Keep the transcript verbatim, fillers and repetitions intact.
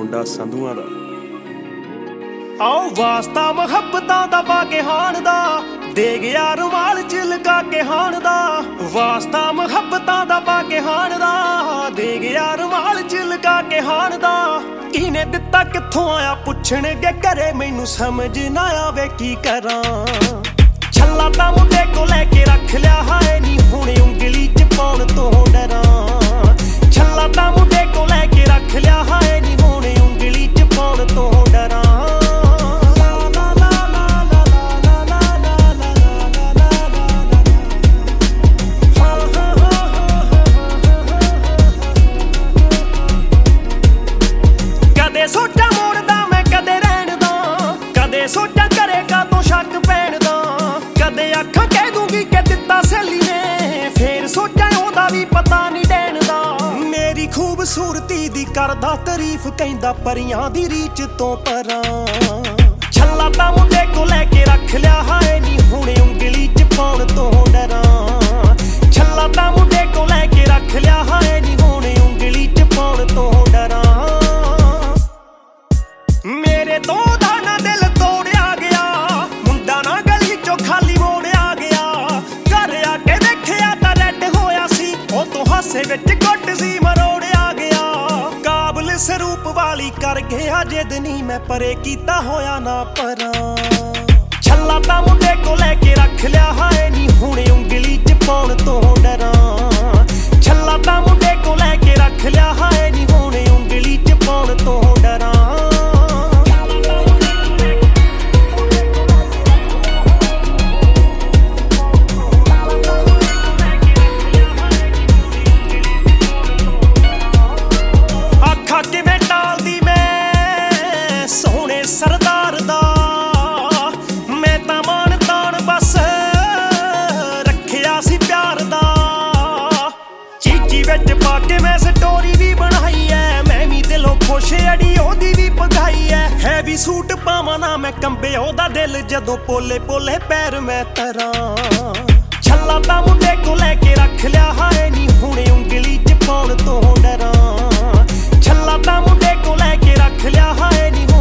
ਮੁੰਡਾ ਸੰਧੂਆਂ ਦਾ। ਆਓ ਵਾਸਤਾ ਮੁਹੱਬਤਾਂ ਦਾ ਪਾ ਕੇ ਹਾਣ ਦਾ, ਦੇ ਗਿਆ ਰੁਮਾਲ ਚ ਲਗਾ ਕੇ ਹਾਣ ਦਾ। ਵਾਸਤਾ ਮੁਹੱਬਤਾਂ ਦਾ ਪਾ ਕੇ ਹਾਣ ਦਾ, ਦੇ ਗਿਆ ਰੁਮਾਲ ਚ ਲਗਾ ਕੇ ਹਾਣ ਦਾ। ਕਿਹਨੇ ਦਿੱਤਾ ਕਿੱਥੋਂ ਆਇਆ ਪੁੱਛਣਗੇ ਘਰੇ, ਮੈਨੂੰ ਸਮਝ ਨਾ ਆਵੇ ਕੀ ਕਰਾਂ। ਛੱਲਾ ਤਾਂ ਮੁੰਡੇ ਕੋ ਲੈ ਕੇ ਰੱਖ ਲਿਆ, ਹਾਏ ਨੀ ਹੁਣ ਉਂਗਲੀ ਚ ਪਾਉਣ ਤੋਂ ਡਰਾਂ। ਛੱਲਾ ਤਾਂ ਮੁੰਡੇ ਕੋ ਲੈ ਕੇ ਰੱਖ ਲਿਆ, ਹਾਏ ਨੀ ਹੁਣ ਉਂਗਲੀ ਚ ਪਾਉਣ ਤੋਂ ਡਰਾਂ। ਕਦੇ ਸੋਚਾਂ ਮੋੜਦਾ ਮੈਂ ਕਦੇ ਰਹਿਣ ਦਾ, ਕਦੇ ਸੋਚਾਂ ਕਰੇਗਾ ਤੂੰ ਸ਼ੱਕ ਪੈਣ ਦਾ। ਕਦੇ ਅੱਖਾਂ ਕਹਿ ਦੂੰਗੀ ਕਿ ਦਿੱਤਾ ਸਹੇਲੀ ਨੇ, ਫੇਰ ਸੋਚਾਂ ਉਹਦਾ ਵੀ ਪਤਾ ਨਹੀਂ ਦੇਣ ਦਾ। ਮੇਰੀ ਖੂਬਸੂਰਤੀ ਦੀ ਕਰਦਾ ਤਾਰੀਫ, ਕਹਿੰਦਾ ਪਰੀਆਂ ਦੀ ਰੀਚ ਤੋਂ ਪਰਾਂ। ਛੱਲਾ ਤਾਂ ਮੁੰਡੇ ਕੋ ਲੈ ਕੇ ਰੱਖ ਲਿਆ, ਹਾਏ ਨੀ ਹੁਣ ਉਂਗਲੀ ਚ ਪਾਉਣ ਤੋਂ ਡਰਾਂ। ਛੱਲਾ ਤਾਂ ਮੁੰਡੇ ਕੋ ਲੈ ਕੇ ਰੱਖ ਲਿਆ, ਹਾਏ ਨੀ ਹੁਣ ਉਂਗਲੀ ਚ ਪਾਉਣ ਤੋਂ ਡਰਾਂ। ਮੇਰੇ ਤੋਂ ਦਾ ਨਾ ਦਿਲ ਤੋੜਿਆ ਗਿਆ, ਮੁੰਡਾ ਨਾ ਗਲੀ ਚੋਂ ਖਾਲੀ ਮੋੜਿਆ ਗਿਆ। ਘਰ ਆ ਕੇ ਵੇਖਿਆ ਤਾਂ ਰੈਡ ਹੋਇਆ ਸੀ, ਉਹ ਤੋਂ ਹਾਸੇ ਵਿੱਚ ਗੁੱਟ ਸੀ ਮਰੋੜਿਆ ਗਿਆ। ਕਾਬਲ ਸਰੂਪ ਵਾਲੀ ਕਰ ਗਿਆ ਜਿੱਦ ਨੀ ਮੈਂ ਪਰੇ ਕੀਤਾ ਹੋਇਆ ਨਾ ਪਰਾਂ। ਛੱਲਾ ਤਾਂ ਮੁੰਡੇ ਕੋ ਲੈ ਕੇ ਰੱਖ ਲਿਆ, ਹਾਏ ਨੀ ਹੁਣ ਉਂਗਲੀ ਚ ਪਾਉਣ ਤੋਂ ਡਰਾਂ। ਛੱਲਾ ਤਾਂ ਮੁੰਡੇ ਕੋ ਲੈ ਕੇ ਰੱਖ ਲਿਆ, ਹਾਏ ਨੀ ਹੁਣ ਉਂਗਲੀ ਚ ਪਾਉਣ ਤੋਂ ਡਰਾਂ। ਕਿਵੇਂ ਟਾਲਦੀ ਮੈਂ ਸੋਹਣੇ ਸਰਦਾਰ ਦਾ, ਮੈਂ ਤਾਂ ਮਾਣ ਤਾਣ ਬਸ ਰੱਖਿਆ ਸੀ ਪਿਆਰ ਦਾ। ਚੀਚੀ ਵਿੱਚ ਪਾ ਕੇ ਮੈਂ ਸਟੋਰੀ ਵੀ ਬਣਾਈ ਐ, ਮੈਂ ਵੀ ਦਿਲੋਂ ਖੁਸ਼ ਅੜੀ ਉਹਦੀ ਵੀ ਪਗਾਈ ਐ। ਹੈਵੀ ਸੂਟ ਪਾਵਾਂ ਨਾ ਮੈਂ ਕੰਬੇ ਉਹਦਾ ਦਿਲ, ਜਦੋਂ ਪੋਲੇ ਪੋਲੇ ਪੈਰ ਮੈਂ ਤਰਾਂ। ਛੱਲਾ ਤਾਂ ਮੁੰਡੇ ਕੋ ਲੈ ਕੇ ਰੱਖ ਲਿਆ, ਹਾਏ ਨੀ ਹੁਣ ਉਂਗਲੀ ਚ ਪਾਉਣ ਤੋਂ ਡਰਾਂ। ਛੱਲਾ ਤਾਂ ਮੁੰਡੇ ਕੋ ਲੈ ਕੇ ਰੱਖ ਲਿਆ, ਹਾਏ ਨੀ